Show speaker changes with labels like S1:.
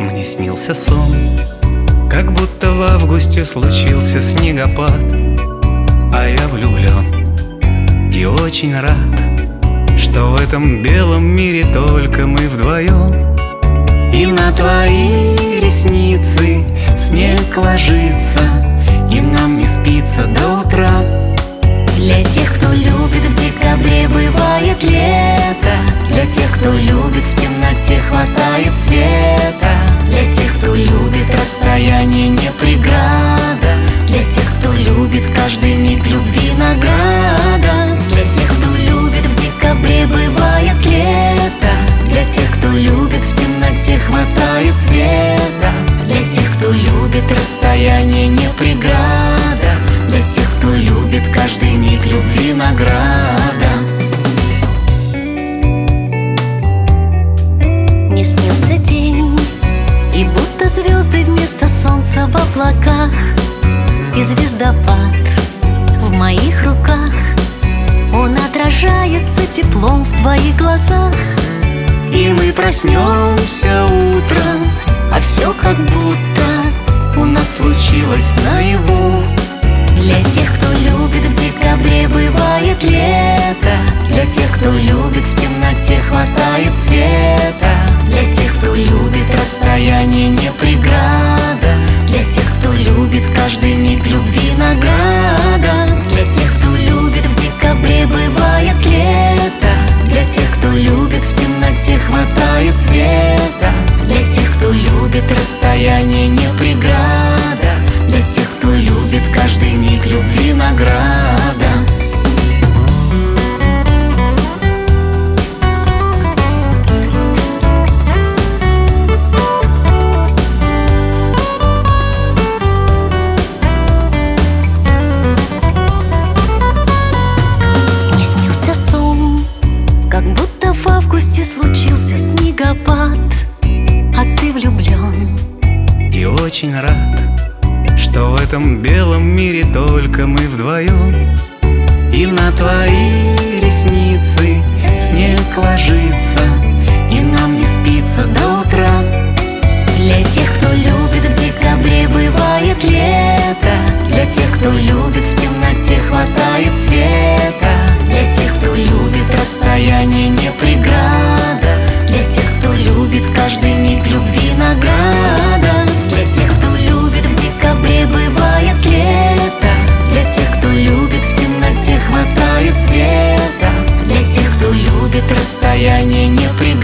S1: Мне снился сон, как будто в августе случился снегопад. А я влюблен и очень рад, что в этом белом мире только мы вдвоем. И на твои ресницы снег ложится, и нам не спится до утра.
S2: Для тех, кто любит, в декабре бывает лето. Для тех, кто любит, в темноте хватает света. Для тех, кто любит, расстояние не преграда. Для тех, кто любит, каждый миг любви награда. Для тех, кто любит, в декабре бывает лето. Для тех, кто любит, в темноте хватает света. Для тех, кто любит, расстояние не преграда. Для тех, кто любит, каждый миг любви награда. Мне снился день, и будто звезды вместо солнца в облаках. И звездопад в моих руках, он отражается теплом в твоих глазах.
S1: И мы проснемся утром, а все как будто у нас случилось наяву.
S2: Для тех, кто любит, в декабре бывает лето. Для тех, кто любит, в темноте хватает света. Для тех, кто любит, расстояние не преграда. Для тех, кто любит, каждый миг любви награда. Для тех, кто любит, в декабре бывает лето. Для тех, кто любит, в темноте хватает света. Для тех, кто любит, расстояние не преграда. Для тех, кто любит, каждый миг любви награда. Мне снился сон, как будто в августе случился снегопад. А ты влюблен
S1: И очень рад, что в этом белом мире только мы вдвоем. И на твои ресницы снег ложится, и нам не спится до утра.
S2: Для тех, кто любит, в декабре бывает лето. Для тех, кто любит, в темноте хватает света. Для тех, кто любит, расстояние не преграда. Для тех, кто любит, каждый миг любви награда. Для тех, кто любит, в декабре бывает лето. Для тех, кто любит, в темноте хватает света. Для тех, кто любит, расстояние не преграда.